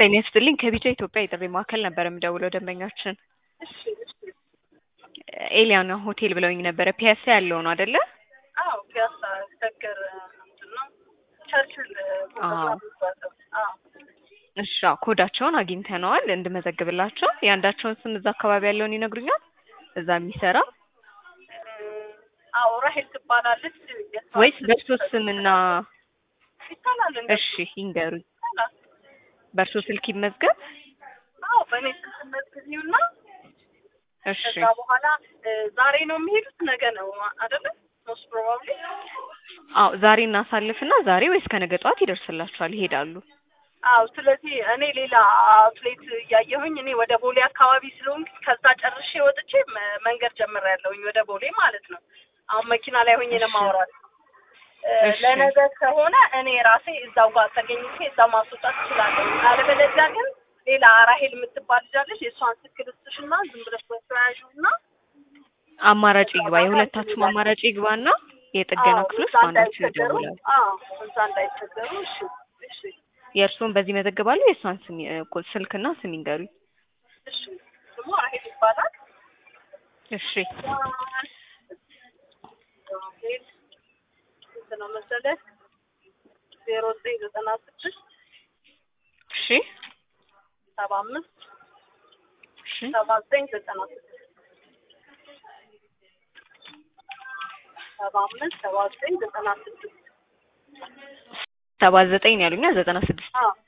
ጤና ይስጥልኝ ከቢጫ ኢትዮጵያ የጥሪ ማዕከል ነበር የምደውለው ደንበኛችን እሺ እሺ ኤሊያና ሆቴል ብለውኝ ነበረ ፒያሳ ያለው ነው አይደለ? አዎ ፒያሳ ተገር ምንድነው ቸርችል አዎ አዎ እሺ ኮዳቸውን አግኝተነዋል እንድመዘግብላቸው ያንዳቸውን ስም እዛ አካባቢ ያለውን ይነግሩኛል እዛ የሚሰራ አዎ ራሄል ትባላለች ወይስ በእርሶ ስምና ይታላል እሺ ይንገሩኝ በእርሶ ስልክ ይመዝገብ አዎ በእኔ ስልክ መዝግቢውና እሺ ከዛ በኋላ ዛሬ ነው የሚሄዱት ነገ ነው አይደለ ሞስት ፕሮባብሊ አዎ ዛሬ እናሳልፍና ዛሬ ወይስ ከነገ ጠዋት ይደርስላችኋል ይሄዳሉ አዎ ስለዚህ እኔ ሌላ አውትሌት እያየሁኝ እኔ ወደ ቦሌ አካባቢ ስለሆንኩ ከዛ ጨርሼ ወጥቼ መንገድ ጀምሬያለሁኝ ወደ ቦሌ ማለት ነው አሁን መኪና ላይ ሆኜ ነው የማወራው ለነገ ከሆነ እኔ ራሴ እዛው ጋር ተገኝቼ እዛው ማስወጣት እችላለሁ አለበለዚያ ግን ሌላ ራሄል የምትባል ልጅ አለች የእሷን ስልክ ልስጥሽና ዝም ብለሽ ወስራያዡና አማራጭ ይግባ የሁለታችሁም አማራጭ ይግባና የጥገና ክፍሎች ባንዳችሁ ይደውላሉ አዎ እዛ እንዳይቸገሩ እሺ እሺ የእርሶን በዚህ መዘግባለሁ የእሷን ስም ስልክና ስም ይንገሩኝ እሺ ስሙ ራሄል ይባላል እሺ ራሄል ነው መሰለህ 0996 እሺ 75 እሺ 7996 79 ያሉኛ 96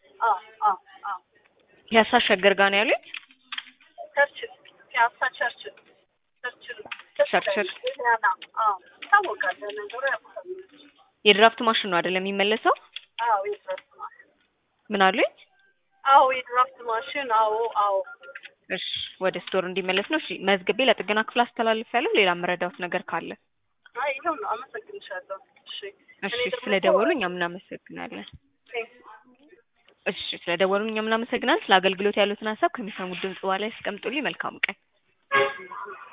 ፒያሳ ሸገር ጋር ነው ያሉኝ ቸርችል ፒያሳ ቸርችል ቸርችል ታወቃለ ነገሩ ያውቃል የድራፍት ማሽን ነው አይደለም የሚመለሰው አዎ የድራፍት ማሽን ምን አሉኝ አዎ የድራፍት ማሽን አዎ እሺ ወደ ስቶር እንዲመለስ ነው እሺ መዝግቤ ለጥገና ክፍል አስተላልፌያለሁ ሌላ መረዳት ነገር ካለ አይ ይሄው ነው አመሰግንሻለሁ እሺ ስለደወሉ እኛም እናመሰግናለን እሺ ስለደወሉ እኛም እናመሰግናለን ስለ አገልግሎት ያሉትን ሀሳብ ከሚሰሙት ድምጽ በኋላ ያስቀምጡልኝ መልካም ቀን